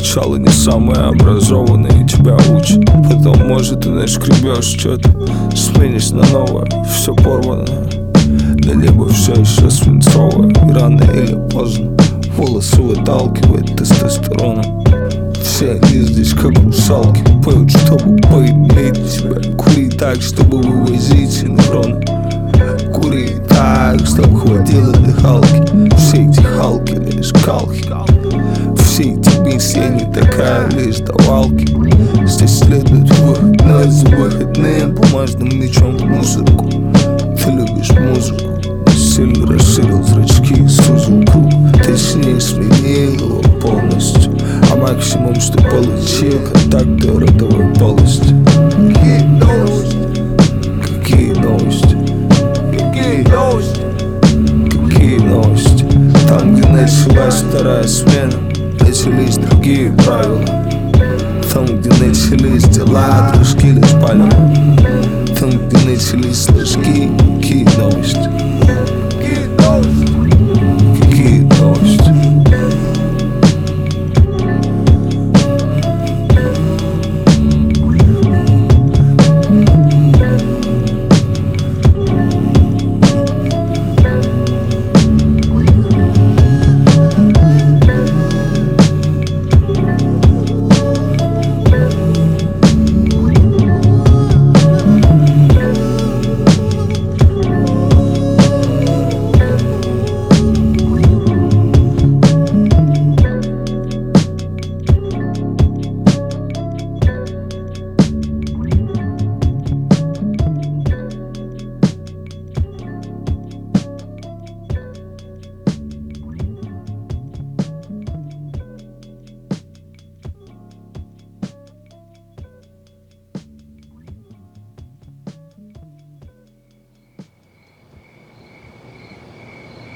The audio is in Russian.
Сначала не самые образованные тебя учат, потом, может, ты нашкребешь что-то, сменишь на новое, все порванное. На небо все еще свинцовое, и рано или поздно волосы выталкивает тестостероном. Все они здесь как русалки, поют, чтобы поиметь тебя. Кури так, чтобы вывозить синхроны. Кури так, чтобы хватило дыхалки. Все эти халки лишь калки. Все эти миссии не такая лишь давалки. Здесь следует выходной за выходным бумажным мечом в мусорку. Ты любишь музыку, сильно расширил зрачки, сузил круг. Точнее сменил его полностью, а максимум, что получил, контакты родовой полости. Какие новости? Какие новости? Какие новости? Какие новости? Там, где началась вторая смена, начались другие правила. Там, где начались дела, дружки лишь палево. Там, где начались ложки, какие новости?